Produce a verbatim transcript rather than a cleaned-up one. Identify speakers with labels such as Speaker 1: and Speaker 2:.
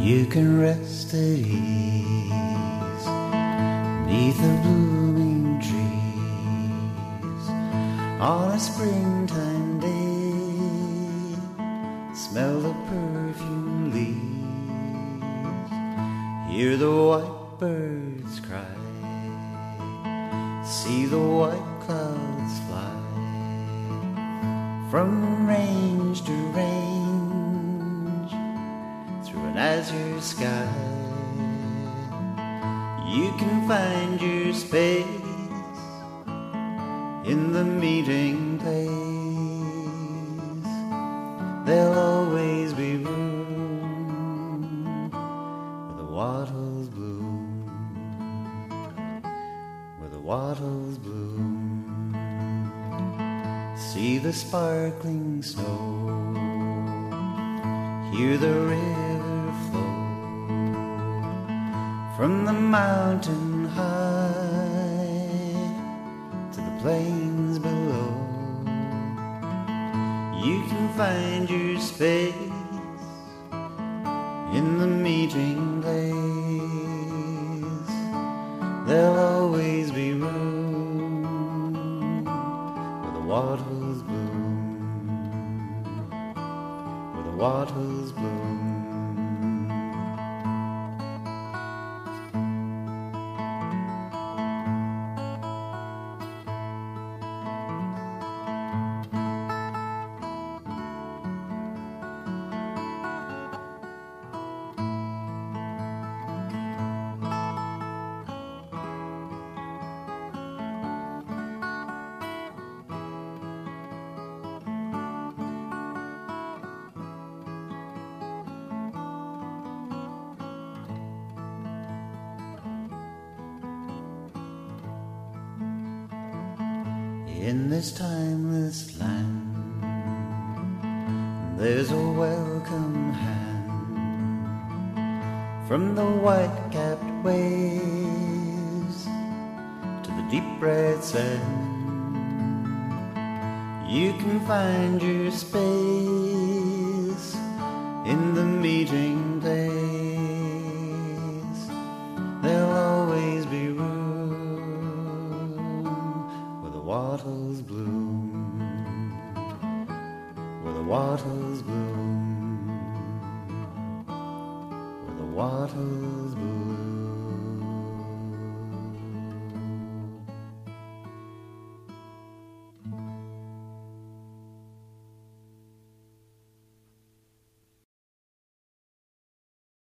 Speaker 1: You can rest at ease neath the blooming trees on a springtime day. Smell the perfume leaves, hear the white birds cry, see the white clouds fly from range to range through an azure sky. You can find your space in the meeting place. There'll always be room where the wattles bloom, where the wattles bloom. See the sparkling snow, hear the river flow from the mountain high to the plains below. You can find your space in the meeting place. There'll always be room where the wattles bloom, where the wattles bloom. In this timeless land, there's a welcome hand from the white-capped waves to the deep red sand. You can find your space in the meeting place. There'll always be room where the wattles bloom, where the wattles bloom, where the wattles bloom.